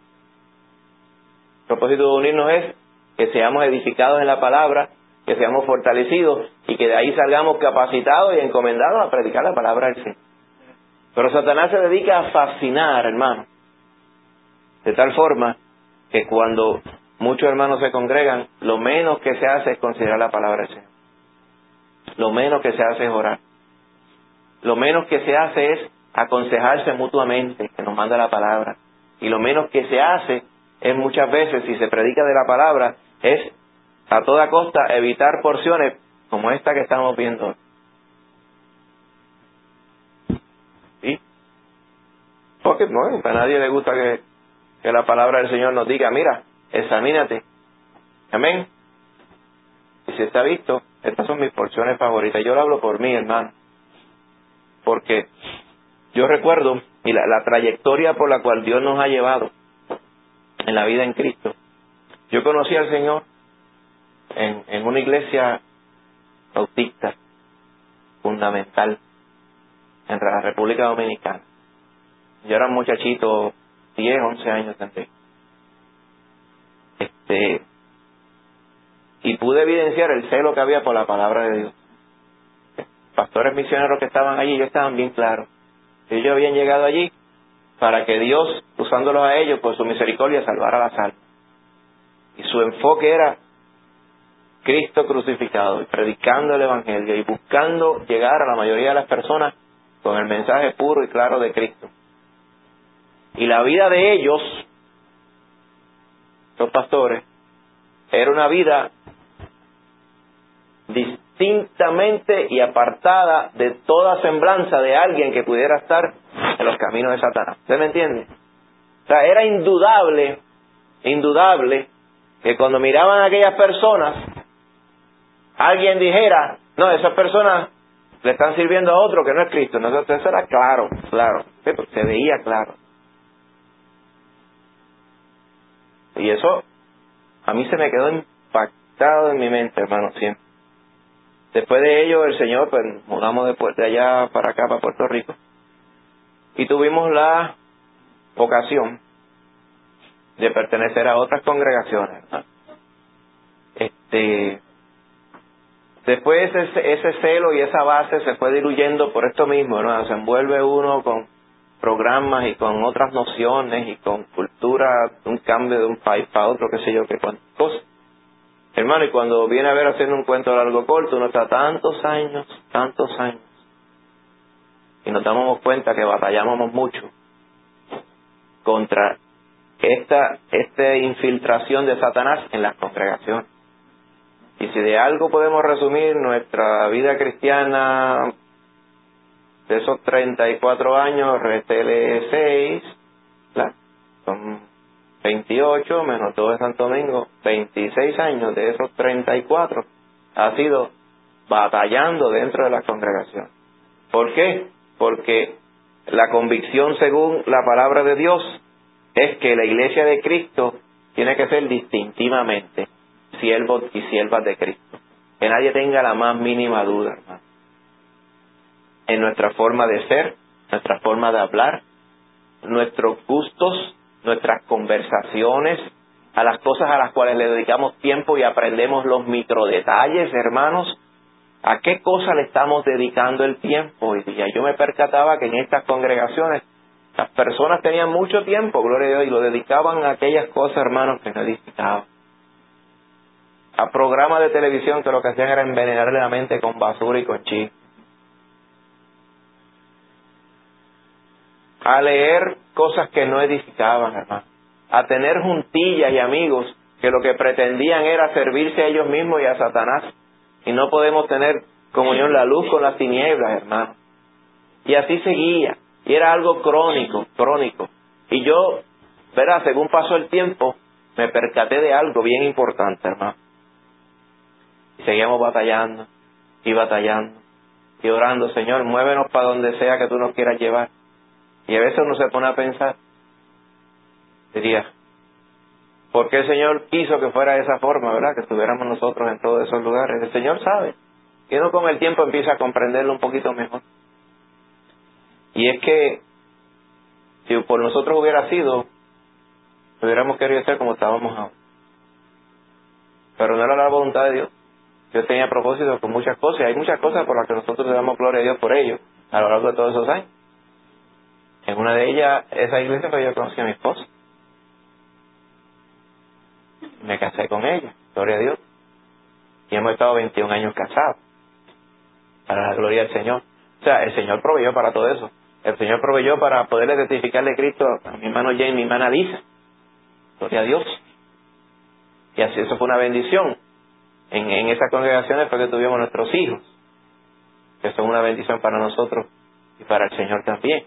El propósito de unirnos es que seamos edificados en la palabra, que seamos fortalecidos y que de ahí salgamos capacitados y encomendados a predicar la palabra del Señor. Pero Satanás se dedica a fascinar, hermano, de tal forma que cuando muchos hermanos se congregan, lo menos que se hace es considerar la palabra del Señor. Lo menos que se hace es orar. Lo menos que se hace es aconsejarse mutuamente, que nos manda la palabra. Y lo menos que se hace es muchas veces, si se predica de la palabra, es a toda costa evitar porciones como esta que estamos viendo. ¿Sí? Porque no, a nadie le gusta que la palabra del Señor nos diga, mira, examínate. Amén. Y si está visto, estas son mis porciones favoritas. Yo lo hablo por mí, hermano. Porque yo recuerdo y la trayectoria por la cual Dios nos ha llevado en la vida en Cristo. Yo conocí al Señor en una iglesia bautista fundamental en la República Dominicana. Yo era un muchachito, 10, 11 años tendría. Y pude evidenciar el celo que había por la palabra de Dios. Pastores misioneros que estaban allí, ellos estaban bien claros. Ellos habían llegado allí para que Dios, usándolos a ellos por su misericordia, salvara las almas. Y su enfoque era Cristo crucificado, y predicando el Evangelio, y buscando llegar a la mayoría de las personas con el mensaje puro y claro de Cristo. Y la vida de ellos, los pastores, era una vida distintamente y apartada de toda semblanza de alguien que pudiera estar en los caminos de Satanás. ¿Usted me entiende? O sea, era indudable que cuando miraban a aquellas personas, alguien dijera, no, esas personas le están sirviendo a otro que no es Cristo. Nosotros, eso era claro, sí, pues se veía claro. Y eso a mí se me quedó impactado en mi mente, hermano, siempre. Después de ello, el Señor, pues, mudamos de allá para acá, para Puerto Rico. Y tuvimos la ocasión de pertenecer a otras congregaciones, ¿verdad? Después ese celo y esa base se fue diluyendo por esto mismo, ¿no? Se envuelve uno con programas y con otras nociones y con cultura, un cambio de un país para otro, qué sé yo, qué cuántas cosas. Hermano, y cuando viene a ver, haciendo un cuento largo corto, uno está tantos años, y nos damos cuenta que batallamos mucho contra esta infiltración de Satanás en las congregaciones. Y si de algo podemos resumir nuestra vida cristiana de esos 34 años, réstele 6, ¿verdad? Son 28 menos 2 de Santo Domingo, 26 años de esos 34 ha sido batallando dentro de la congregación. ¿Por qué? Porque la convicción según la palabra de Dios es que la iglesia de Cristo tiene que ser distintivamente siervos y siervas de Cristo. que nadie tenga la más mínima duda, hermano, en nuestra forma de ser, nuestra forma de hablar, nuestros gustos, nuestras conversaciones, a las cosas a las cuales le dedicamos tiempo y aprendemos los microdetalles, hermanos. ¿A qué cosa le estamos dedicando el tiempo hoy día? Yo me percataba que en estas congregaciones las personas tenían mucho tiempo, gloria a Dios, y lo dedicaban a aquellas cosas, hermanos, que no edificaban. A programas de televisión que lo que hacían era envenenarle la mente con basura y con chismes. A leer cosas que no edificaban, hermano. A tener juntillas y amigos que lo que pretendían era servirse a ellos mismos y a Satanás. Y no podemos tener comunión la luz con las tinieblas, hermano. Y así seguía. Y era algo crónico. Y yo, verá, según pasó el tiempo, me percaté de algo bien importante, hermano. Y seguíamos batallando. Y orando, Señor, muévenos para donde sea que tú nos quieras llevar. Y a veces uno se pone a pensar, diría, ¿por qué el Señor quiso que fuera de esa forma, verdad? Que estuviéramos nosotros en todos esos lugares. El Señor sabe. Y uno con el tiempo empieza a comprenderlo un poquito mejor. Y es que, si por nosotros hubiera sido, hubiéramos querido ser como estábamos ahora. Pero no era la voluntad de Dios. Dios tenía propósitos con muchas cosas. Y hay muchas cosas por las que nosotros le damos gloria a Dios por ello, a lo largo de todos esos años. En una de ellas, esa iglesia que yo conocí a mi esposa. Me casé con ella, gloria a Dios. Y hemos estado 21 años casados, para la gloria del Señor. O sea, el Señor proveyó para todo eso. El Señor proveyó para poderle testificarle a Cristo a mi hermano Jane y mi hermana Lisa. Gloria a Dios. Y así, eso fue una bendición. En esas congregaciones fue que tuvimos nuestros hijos, que son una bendición para nosotros y para el Señor también.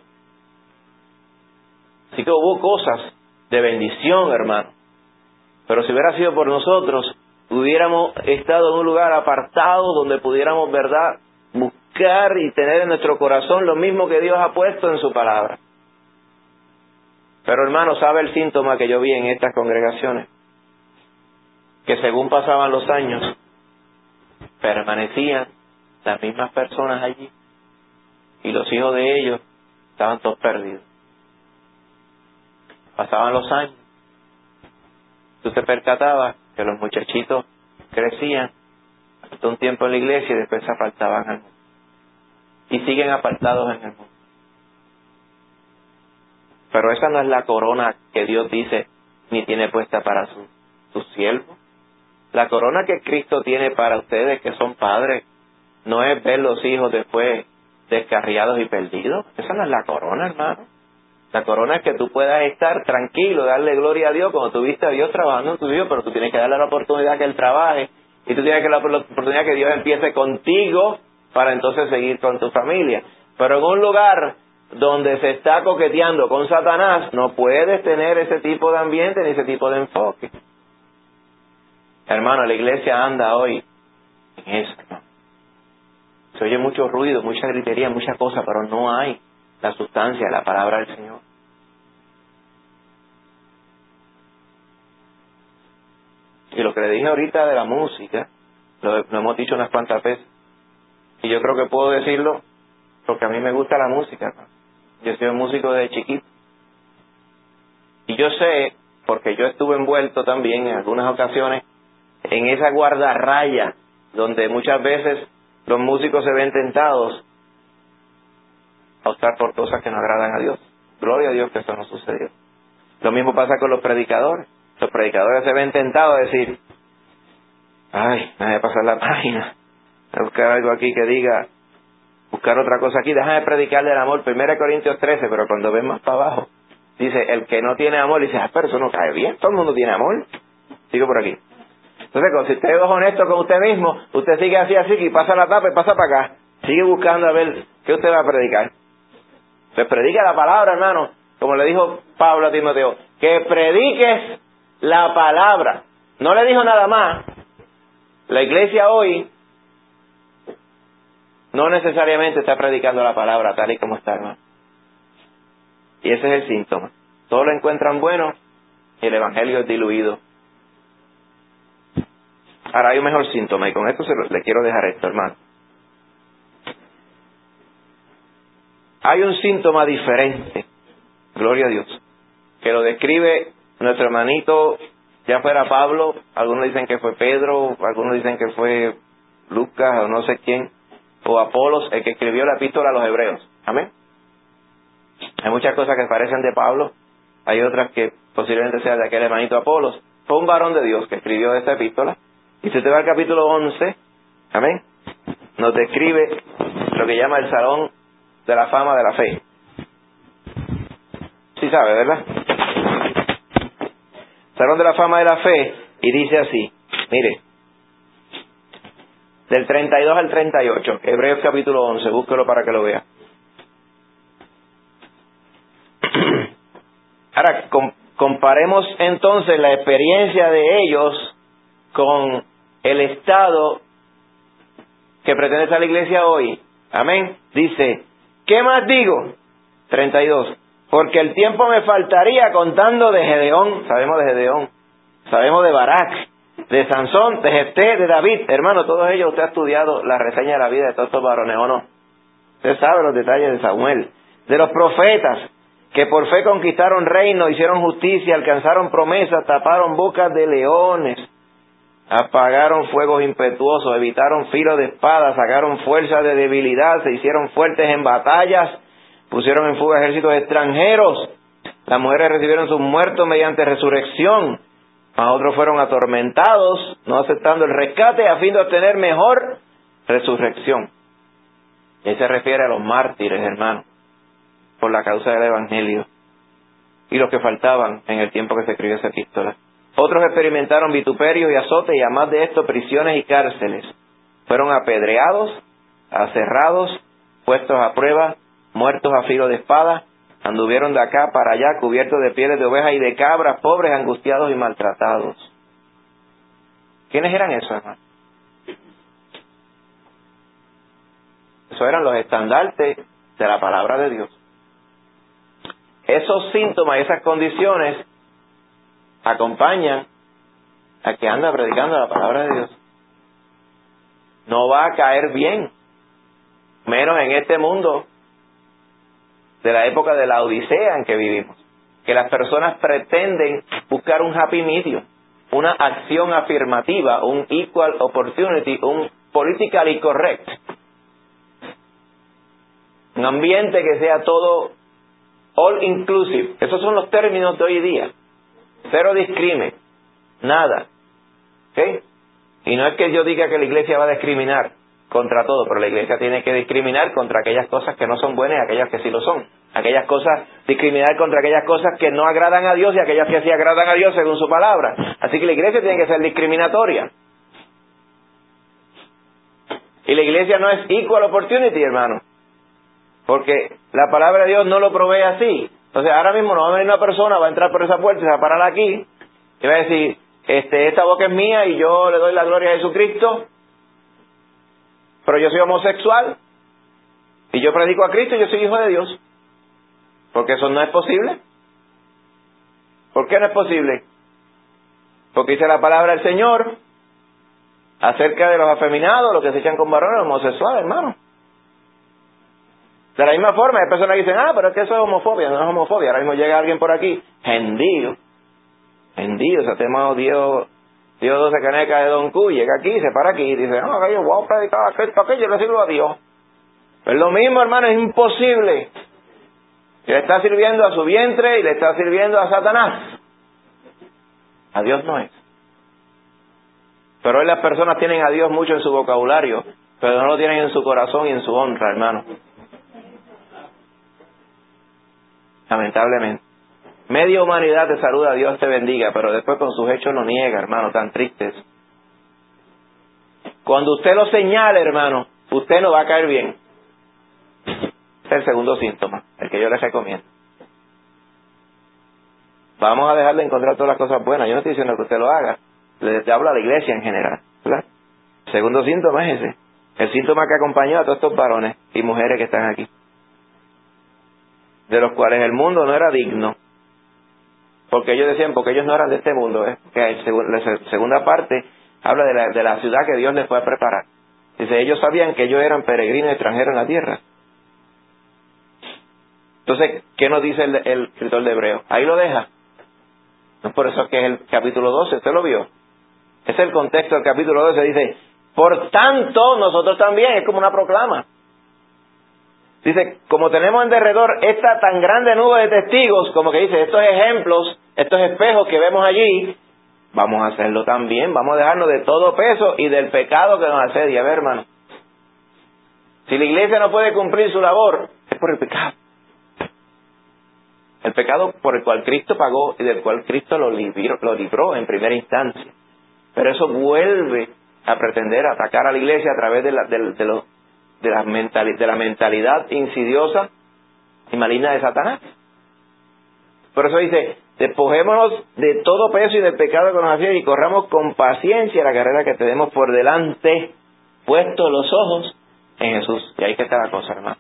Así que hubo cosas de bendición, hermano. Pero si hubiera sido por nosotros, hubiéramos estado en un lugar apartado donde pudiéramos, verdad, buscar y tener en nuestro corazón lo mismo que Dios ha puesto en su palabra. Pero, hermano, ¿sabe el síntoma que yo vi en estas congregaciones? Que según pasaban los años, permanecían las mismas personas allí y los hijos de ellos estaban todos perdidos. Pasaban los años, tú te percatabas que los muchachitos crecían hasta un tiempo en la iglesia y después se apartaban al mundo. Y siguen apartados en el mundo. Pero esa no es la corona que Dios dice ni tiene puesta para sus siervos. La corona que Cristo tiene para ustedes que son padres no es ver los hijos después descarriados y perdidos. Esa no es la corona, hermano. La corona es que tú puedas estar tranquilo, darle gloria a Dios cuando tú viste a Dios trabajando en tu vida, pero tú tienes que darle la oportunidad que Él trabaje y tú tienes que darle la oportunidad que Dios empiece contigo para entonces seguir con tu familia. Pero en un lugar donde se está coqueteando con Satanás, no puedes tener ese tipo de ambiente ni ese tipo de enfoque. Hermano, la iglesia anda hoy en eso, hermano. Se oye mucho ruido, mucha gritería, mucha cosa, pero no hay la sustancia de la palabra del Señor. Y lo que le dije ahorita de la música, lo hemos dicho unas cuantas veces, y yo creo que puedo decirlo porque a mí me gusta la música, hermano. Yo soy un músico desde chiquito. Y yo sé, porque yo estuve envuelto también en algunas ocasiones en esa guardarraya donde muchas veces los músicos se ven tentados a optar por cosas que no agradan a Dios. Gloria a Dios que eso no sucedió. Lo mismo pasa con los predicadores. Los predicadores se ven tentados a decir, ay, me voy a pasar la página, voy a buscar algo aquí que diga, buscar otra cosa aquí, déjame predicar del amor, 1 Corintios 13, pero cuando ven más para abajo, dice, el que no tiene amor, dice, pero eso no cae bien, todo el mundo tiene amor. Sigo por aquí. Entonces, si usted es honesto con usted mismo, usted sigue así, y pasa la tapa y pasa para acá. Sigue buscando a ver qué usted va a predicar. Pues predica la palabra, hermano. Como le dijo Pablo a Timoteo, que prediques la palabra. No le dijo nada más. La iglesia hoy no necesariamente está predicando la palabra tal y como está, hermano. Y ese es el síntoma. Todos lo encuentran bueno y el evangelio es diluido. Ahora hay un mejor síntoma, y con esto le quiero dejar esto, hermano. Hay un síntoma diferente, gloria a Dios, que lo describe nuestro hermanito, ya fuera Pablo, algunos dicen que fue Pedro, algunos dicen que fue Lucas o no sé quién, o Apolos, el que escribió la epístola a los hebreos. Amén. Hay muchas cosas que parecen de Pablo, hay otras que posiblemente sean de aquel hermanito Apolos. Fue un varón de Dios que escribió esta epístola, y si usted va al capítulo 11, amén, nos describe lo que llama el salón de la fama de la fe. Sí sabe, ¿verdad? Salón de la fama de la fe, y dice así, mire, del 32 al 38, Hebreos capítulo 11, búsquelo para que lo vea. Ahora, comparemos entonces la experiencia de ellos con el estado que pretende estar la iglesia hoy. Amén. Dice, ¿qué más digo? 32. Porque el tiempo me faltaría contando de Gedeón, sabemos de Gedeón, sabemos de Barak, de Sansón, de Jefté, de David. Hermano, todos ellos, usted ha estudiado la reseña de la vida de todos estos varones, ¿o no? Usted sabe los detalles de Samuel. De los profetas, que por fe conquistaron reino, hicieron justicia, alcanzaron promesas, taparon bocas de leones, apagaron fuegos impetuosos, evitaron filo de espada, sacaron fuerza de debilidad, se hicieron fuertes en batallas, pusieron en fuga ejércitos extranjeros. Las mujeres recibieron sus muertos mediante resurrección, mas otros fueron atormentados, no aceptando el rescate, a fin de obtener mejor resurrección. Y ahí se refiere a los mártires, hermano, por la causa del Evangelio, y los que faltaban en el tiempo que se escribió esa epístola. Otros experimentaron vituperios y azotes, y además de esto, prisiones y cárceles. Fueron apedreados, aserrados, puestos a prueba, muertos a filo de espada, anduvieron de acá para allá, cubiertos de pieles de ovejas y de cabras, pobres, angustiados y maltratados. ¿Quiénes eran esos, hermano? Esos eran los estandartes de la palabra de Dios. Esos síntomas, esas condiciones, acompañan a que anda predicando la palabra de Dios. No va a caer bien, menos en este mundo de la época de la Odisea en que vivimos, que las personas pretenden buscar un happy medium, una acción afirmativa, un equal opportunity, un politically correct, un ambiente que sea todo all inclusive. Esos son los términos de hoy día. Cero discrimen, nada. ¿Ok? Y no es que yo diga que la iglesia va a discriminar contra todo, pero la iglesia tiene que discriminar contra aquellas cosas que no son buenas y aquellas que sí lo son. Aquellas cosas, discriminar contra aquellas cosas que no agradan a Dios y aquellas que sí agradan a Dios según su palabra. Así que la iglesia tiene que ser discriminatoria. Y la iglesia no es equal opportunity, hermano, porque la palabra de Dios no lo provee así. Entonces ahora mismo no va a venir una persona, va a entrar por esa puerta y se va a parar aquí y va a decir, esta boca es mía y yo le doy la gloria a Jesucristo, pero yo soy homosexual y yo predico a Cristo y yo soy hijo de Dios. Porque eso no es posible. ¿Por qué no es posible? Porque dice la palabra del Señor acerca de los afeminados, los que se echan con varones, homosexuales, hermano. De la misma forma, hay personas que dicen, pero es que eso es homofobia. No es homofobia. Ahora mismo llega alguien por aquí, gentío, o sea, tenemos Dios 12 canecas de Don Q, llega aquí, se para aquí y dice, no, yo voy a predicar a Cristo, que yo le sirvo a Dios. Es lo mismo, hermano, es imposible. Y le está sirviendo a su vientre y le está sirviendo a Satanás. A Dios no es. Pero hoy las personas tienen a Dios mucho en su vocabulario, pero no lo tienen en su corazón y en su honra, hermano. Lamentablemente. Media humanidad te saluda, Dios te bendiga, pero después con sus hechos lo niega, hermano, tan tristes. Cuando usted lo señale, hermano, usted no va a caer bien. Es el segundo síntoma, el que yo les recomiendo. Vamos a dejar de encontrar todas las cosas buenas. Yo no estoy diciendo que usted lo haga. Le hablo a la iglesia en general, ¿verdad? El segundo síntoma es ese. El síntoma que acompañó a todos estos varones y mujeres que están aquí, de los cuales el mundo no era digno. Porque ellos decían, porque ellos no eran de este mundo. Que en la segunda parte Habla de la ciudad que Dios les fue a preparar. Dice, ellos sabían que ellos eran peregrinos extranjeros en la tierra. Entonces, ¿qué nos dice el escritor de Hebreos? Ahí lo deja. No es por eso que es el capítulo 12, ¿usted lo vio? Ese es el contexto del capítulo 12, dice, por tanto, nosotros también, es como una proclama. Dice, como tenemos en derredor esta tan grande nube de testigos, como que dice, estos ejemplos, estos espejos que vemos allí, vamos a hacerlo también, vamos a dejarnos de todo peso y del pecado que nos asedia. A ver, hermano, si la iglesia no puede cumplir su labor, es por el pecado. El pecado por el cual Cristo pagó y del cual Cristo lo libró en primera instancia. Pero eso vuelve a pretender atacar a la iglesia a través de la mentalidad insidiosa y maligna de Satanás. Por eso dice, despojémonos de todo peso y del pecado que nos hacía y corramos con paciencia la carrera que tenemos por delante, puestos los ojos en Jesús. Y ahí que está la cosa, hermano.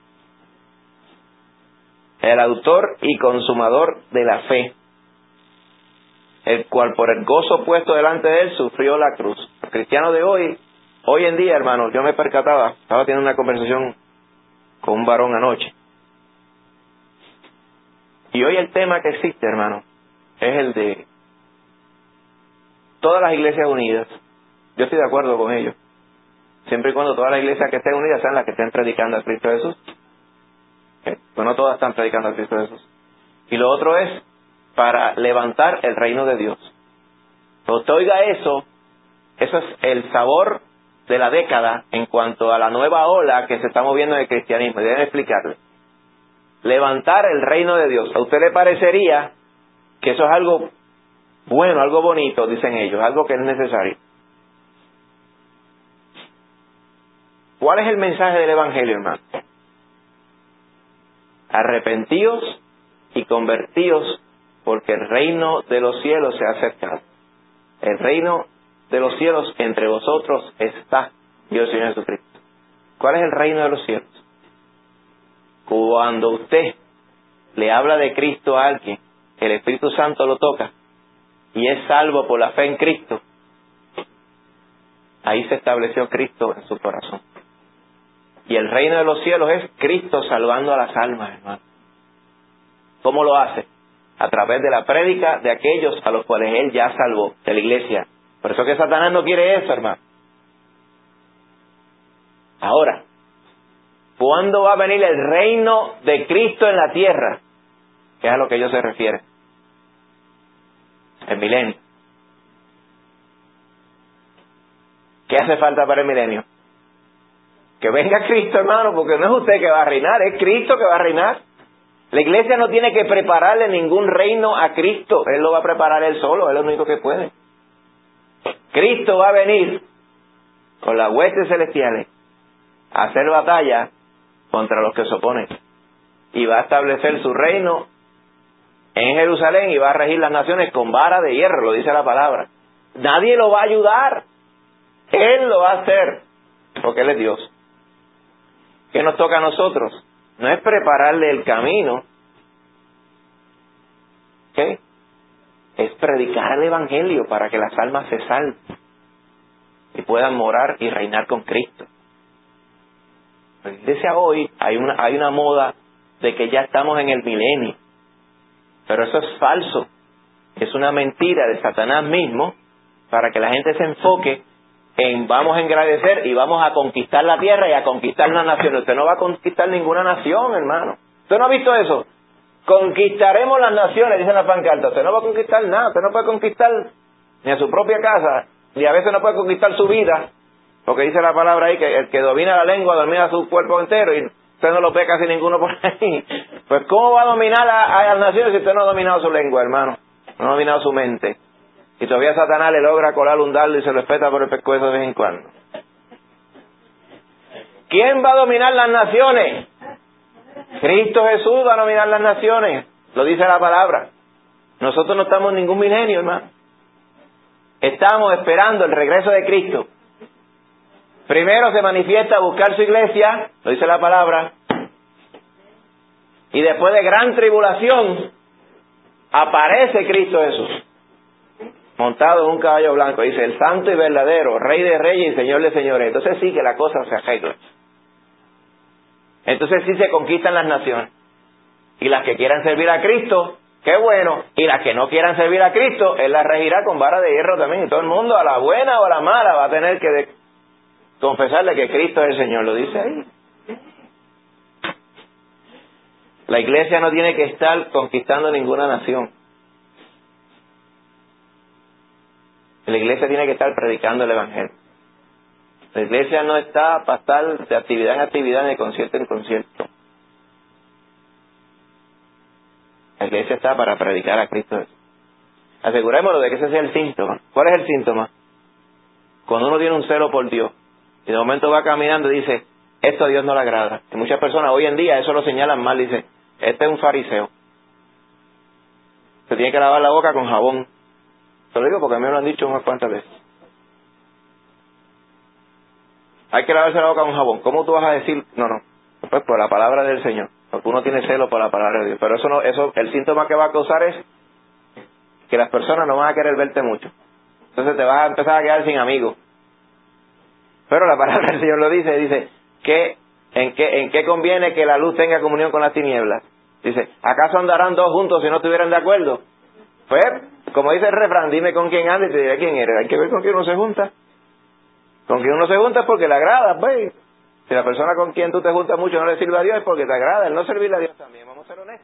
El autor y consumador de la fe, el cual por el gozo puesto delante de él sufrió la cruz. Los cristianos de hoy en día, hermano, yo me percataba, estaba teniendo una conversación con un varón anoche. Y hoy el tema que existe, hermano, es el de todas las iglesias unidas. Yo estoy de acuerdo con ellos. Siempre y cuando todas las iglesias que estén unidas sean las que estén predicando a Cristo Jesús. Pues no todas están predicando a Cristo Jesús. Y lo otro es para levantar el reino de Dios. Cuando usted oiga eso es el sabor de la década en cuanto a la nueva ola que se está moviendo en el cristianismo. Deben explicarle. Levantar el reino de Dios. ¿A usted le parecería que eso es algo bueno, algo bonito, dicen ellos, algo que es necesario? ¿Cuál es el mensaje del Evangelio, hermano? Arrepentíos y convertíos, porque el reino de los cielos se ha acercado. El reino de los cielos entre vosotros está, Dios Señor Jesucristo. ¿Cuál es el reino de los cielos? Cuando usted le habla de Cristo a alguien, el Espíritu Santo lo toca y es salvo por la fe en Cristo, ahí se estableció Cristo en su corazón. Y el reino de los cielos es Cristo salvando a las almas, hermano. ¿Cómo lo hace? A través de la prédica de aquellos a los cuales Él ya salvó, de la iglesia. Por eso que Satanás no quiere eso, hermano. Ahora, ¿cuándo va a venir el reino de Cristo en la tierra? Que es a lo que ellos se refieren. El milenio. ¿Qué hace falta para el milenio? Que venga Cristo, hermano, porque no es usted que va a reinar, es Cristo que va a reinar. La iglesia no tiene que prepararle ningún reino a Cristo, Él lo va a preparar Él solo, Él es lo único que puede. Cristo va a venir con las huestes celestiales a hacer batalla contra los que se oponen. Y va a establecer su reino en Jerusalén y va a regir las naciones con vara de hierro, lo dice la palabra. Nadie lo va a ayudar, Él lo va a hacer, porque Él es Dios. ¿Qué nos toca a nosotros? No es prepararle el camino. ¿Qué? Es predicar el Evangelio para que las almas se salven y puedan morar y reinar con Cristo. Desde hoy hay una moda de que ya estamos en el milenio. Pero eso es falso. Es una mentira de Satanás mismo para que la gente se enfoque en vamos a engrandecer y vamos a conquistar la tierra y a conquistar las naciones. Usted no va a conquistar ninguna nación, hermano. ¿Usted no ha visto eso? Conquistaremos las naciones, dice la pancarta. Usted no va a conquistar nada. Usted no puede conquistar ni a su propia casa, ni a veces no puede conquistar su vida. Porque dice la palabra ahí que el que domina la lengua domina su cuerpo entero y usted no lo ve casi ninguno por ahí. Pues ¿cómo va a dominar a las naciones si usted no ha dominado su lengua, hermano? No ha dominado su mente. Y todavía Satanás le logra colar un dardo y se lo espeta por el pescuezo de vez en cuando. ¿Quién va a dominar las naciones? Cristo Jesús va a dominar las naciones. Lo dice la palabra. Nosotros no estamos en ningún milenio, hermano. Estamos esperando el regreso de Cristo. Primero se manifiesta a buscar su iglesia, lo dice la palabra. Y después de gran tribulación, aparece Cristo Jesús. montado en un caballo blanco. Dice, el santo y verdadero, rey de reyes y señor de señores. Entonces sí que la cosa se arregla. Entonces sí se conquistan las naciones. Y las que quieran servir a Cristo, qué bueno. Y las que no quieran servir a Cristo, Él las regirá con vara de hierro también. Y todo el mundo, a la buena o a la mala, va a tener que confesarle que Cristo es el Señor. Lo dice ahí. La iglesia no tiene que estar conquistando ninguna nación. La iglesia tiene que estar predicando el Evangelio. La iglesia no está para estar de actividad en actividad, de concierto en concierto. La iglesia está para predicar a Cristo. Asegurémonos de que ese sea el síntoma. ¿Cuál es el síntoma? Cuando uno tiene un celo por Dios y de momento va caminando y dice, esto a Dios no le agrada. Y muchas personas hoy en día eso lo señalan mal, dicen, este es un fariseo. Se tiene que lavar la boca con jabón. Te lo digo porque a mí me lo han dicho unas cuantas veces. Hay que lavarse la boca con jabón. ¿Cómo tú vas a decir? No. Pues por la palabra del Señor. Porque uno tiene celo por la palabra de Dios. Pero el síntoma que va a causar es que las personas no van a querer verte mucho. Entonces te vas a empezar a quedar sin amigos. Pero la palabra del Señor lo dice que ¿en qué conviene que la luz tenga comunión con las tinieblas? Dice, ¿acaso andarán dos juntos si no estuvieran de acuerdo? Pues, como dice el refrán, dime con quién andas y te diré quién eres. Hay que ver con quién uno se junta. Con quien uno se junta es porque le agrada, pues. Si la persona con quien tú te juntas mucho no le sirve a Dios es porque te agrada. El no servirle a Dios también, vamos a ser honestos.